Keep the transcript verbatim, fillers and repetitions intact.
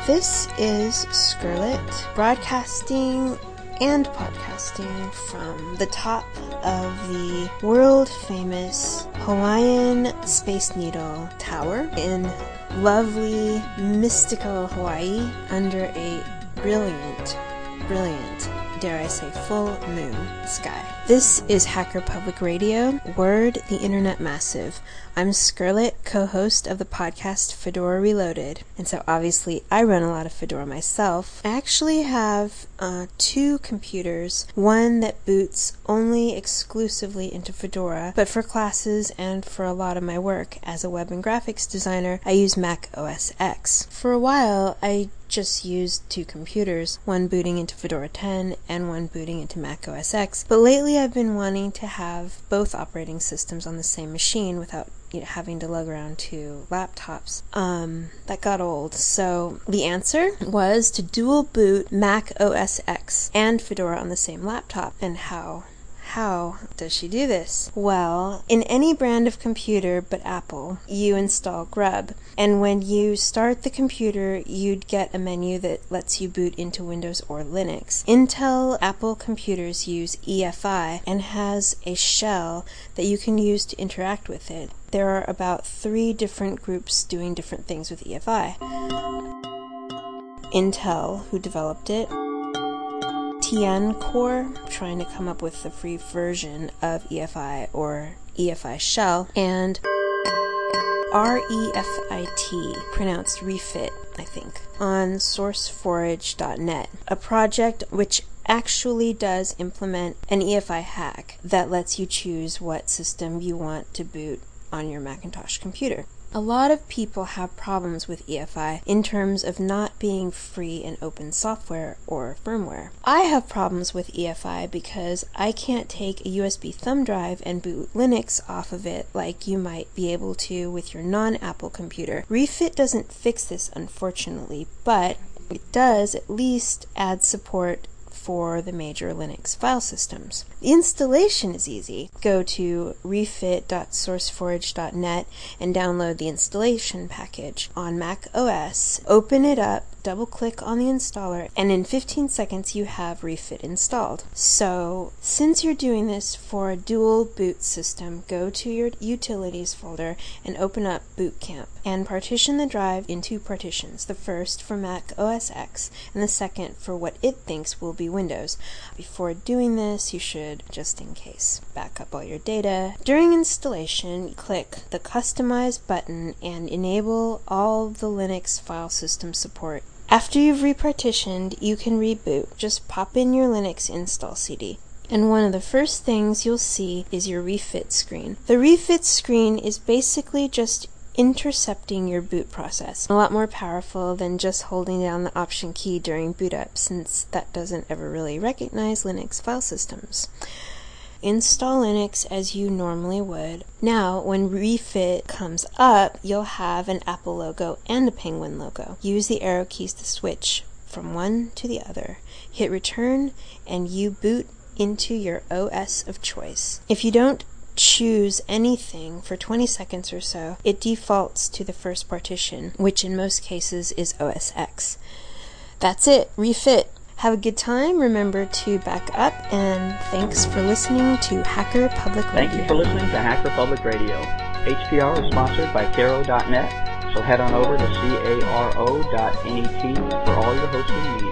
This is Skirlet, broadcasting and podcasting from the top of the world-famous Hawaiian Space Needle Tower in lovely, mystical Hawaii under a brilliant, brilliant, dare I say, full moon sky. This is Hacker Public Radio, Word, the Internet Massive. I'm Skirlet, co-host of the podcast Fedora Reloaded, and so obviously I run a lot of Fedora myself. I actually have uh, two computers, one that boots only exclusively into Fedora, but for classes and for a lot of my work as a web and graphics designer, I use Mac O S X. For a while, I just used two computers, one booting into Fedora ten and one booting into Mac O S X, but lately I've been wanting to have both operating systems on the same machine without you know, having to lug around two laptops. Um, that got old, so the answer was to dual boot Mac O S X and Fedora on the same laptop. And how? How does she do this? Well, in any brand of computer but Apple, you install Grub. And when you start the computer, you'd get a menu that lets you boot into Windows or Linux. Intel Apple computers use E F I and has a shell that you can use to interact with it. There are about three different groups doing different things with E F I. Intel, who developed it, T N Core, trying to come up with the free version of E F I or E F I shell, and R E F I T, pronounced refit, I think, on sourceforge dot net, a project which actually does implement an E F I hack that lets you choose what system you want to boot on your Macintosh computer. A lot of people have problems with E F I in terms of not being free and open software or firmware. I have problems with E F I because I can't take a U S B thumb drive and boot Linux off of it like you might be able to with your non-Apple computer. Refit doesn't fix this, unfortunately, but it does at least add support for the major Linux file systems. The installation is easy. Go to refit dot sourceforge dot net and download the installation package on Mac O S. Open it up, double-click on the installer, and in fifteen seconds you have Refit installed. So, since you're doing this for a dual boot system, go to your Utilities folder and open up Boot Camp, and partition the drive in two partitions, the first for Mac O S X, and the second for what it thinks will be Windows. Before doing this, you should, just in case, back up all your data. During installation, click the Customize button and enable all the Linux file system support. After you've repartitioned, you can reboot. Just pop in your Linux install C D. And one of the first things you'll see is your refit screen. The refit screen is basically just intercepting your boot process. A lot more powerful than just holding down the Option key during boot up, since that doesn't ever really recognize Linux file systems. Install Linux as you normally would. Now, when Refit comes up, you'll have an Apple logo and a Penguin logo. Use the arrow keys to switch from one to the other. Hit return, and you boot into your O S of choice. If you don't choose anything for twenty seconds or so, it defaults to the first partition, which in most cases is O S X. That's it. Refit. Have a good time. Remember to back up, and thanks for listening to Hacker Public Radio. Thank you for listening to Hacker Public Radio. H P R is sponsored by Caro dot net, so head on over to caro dot net for all your hosting needs.